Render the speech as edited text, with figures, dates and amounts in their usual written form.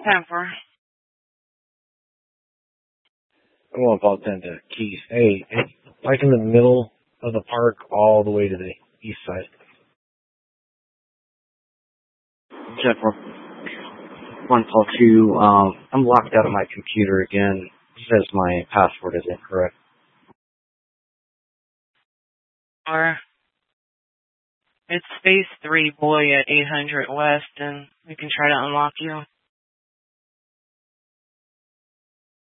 10-4. I want to about 10 to Keys. Hey, like in the middle of the park all the way to the east side. 10-4. 1 call 2. I'm locked out of my computer again. It says my password is incorrect. Or it's space 3 boy at 800 West, and we can try to unlock you.